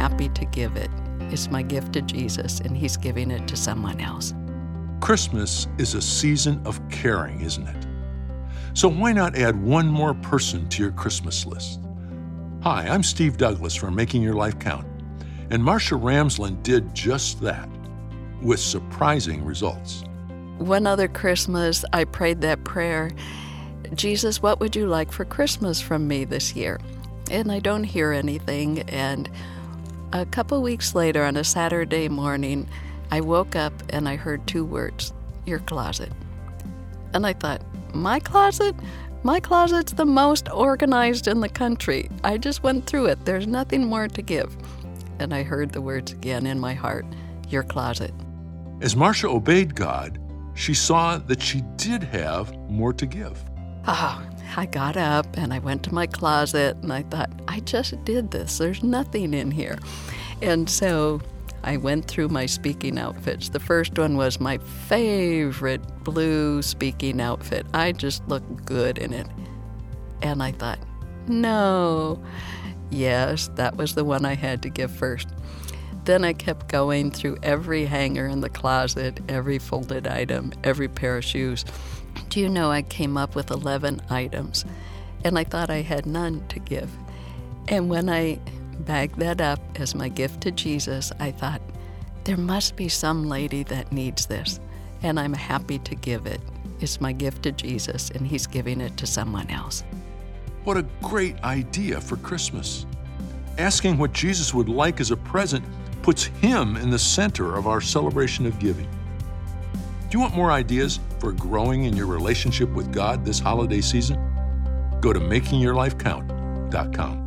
happy to give it. It's my gift to Jesus, and He's giving it to someone else. Christmas is a season of caring, isn't it? So why not add one more person to your Christmas list? Hi, I'm Steve Douglas from Making Your Life Count, and Marcia Ramsland did just that, with surprising results. One other Christmas, I prayed that prayer, Jesus, what would you like for Christmas from me this year? And I don't hear anything, and a couple weeks later, on a Saturday morning, I woke up and I heard 2 words, your closet. And I thought, my closet? My closet's the most organized in the country. I just went through it. There's nothing more to give. And I heard the words again in my heart, your closet. As Marcia obeyed God, she saw that she did have more to give. I got up and I went to my closet and I thought, I just did this. There's nothing in here. And so I went through my speaking outfits. The first one was my favorite blue speaking outfit. I just looked good in it. And I thought, no. Yes, that was the one I had to give first. Then I kept going through every hanger in the closet, every folded item, every pair of shoes. Do you know I came up with 11 items, and I thought I had none to give. And when I bagged that up as my gift to Jesus, I thought, there must be some lady that needs this, and I'm happy to give it. It's my gift to Jesus, and He's giving it to someone else. What a great idea for Christmas. Asking what Jesus would like as a present puts Him in the center of our celebration of giving. Do you want more ideas for growing in your relationship with God this holiday season? Go to makingyourlifecount.com.